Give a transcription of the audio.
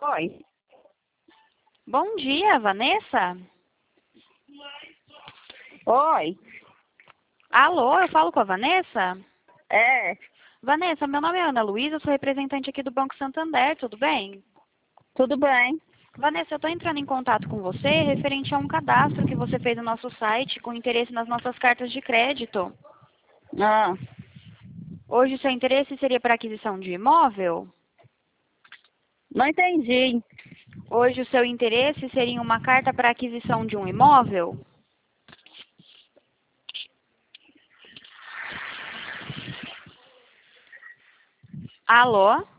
Oi. Bom dia, Vanessa? Oi. Alô, eu falo com a Vanessa? É, Vanessa, meu nome é Ana Luísa, eu sou representante aqui do Banco Santander, tudo bem? tudo bem? Vanessa, eu estou entrando em contato com você referente a um cadastro que você fez no nosso site com interesse nas nossas cartas de crédito. Ah, Hoje o seu interesse seria para aquisição de imóvel? não entendi. Hoje o seu interesse seria em uma carta para aquisição de um imóvel? Alô?